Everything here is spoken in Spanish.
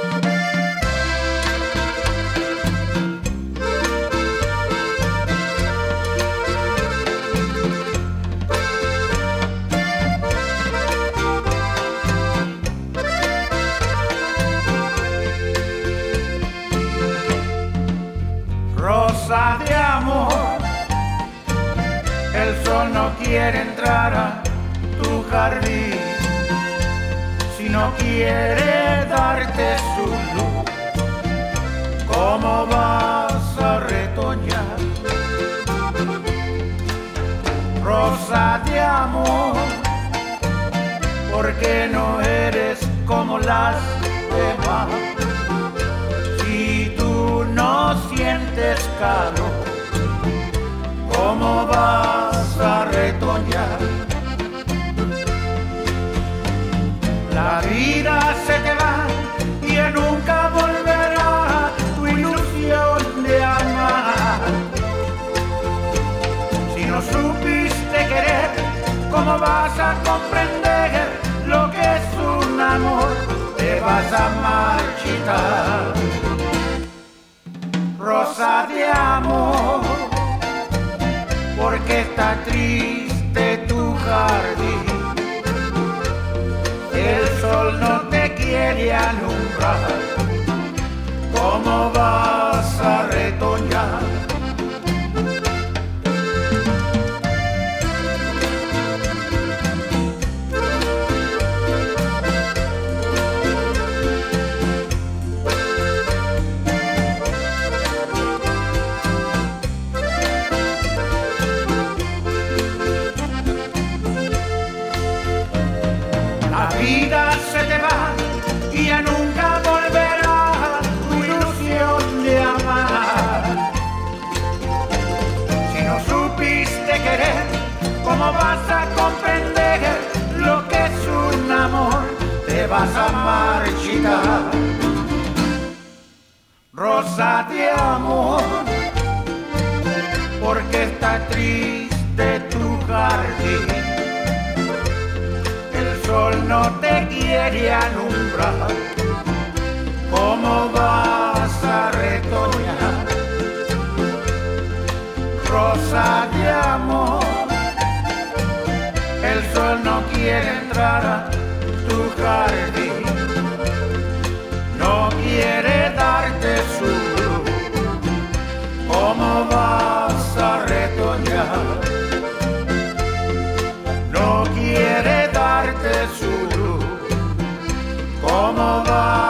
Rosa de amor, el sol no quiere entrar a tu jardín, si no quiere darte su luz, ¿cómo vas a retoñar? Rosa de amor, ¿por qué no eres como las demás? Si tú no sientes calor, ¿cómo vas a retoñar? La vida se te va y ya nunca volverá tu ilusión de amar. Si no supiste querer, ¿cómo vas a comprender lo que es un amor? Te vas a marchitar. Rosa de amor, porque está triste tu jardín. El sol no te quiere alumbrar, ¿cómo vas a retoñar? La vida se te va y ya nunca volverá tu ilusión de amar. Si no supiste querer, ¿cómo vas a comprender lo que es un amor? Te vas a marchitar. Rosa de amor, porque está triste tu jardín. El sol no te quiere alumbrar, ¿cómo vas a retoñar? Rosa de amor, el sol no quiere entrar a tu jardín, no quiere darte su luz, ¿cómo vas a retoñar? No quiere darte su luz, ¿cómo va?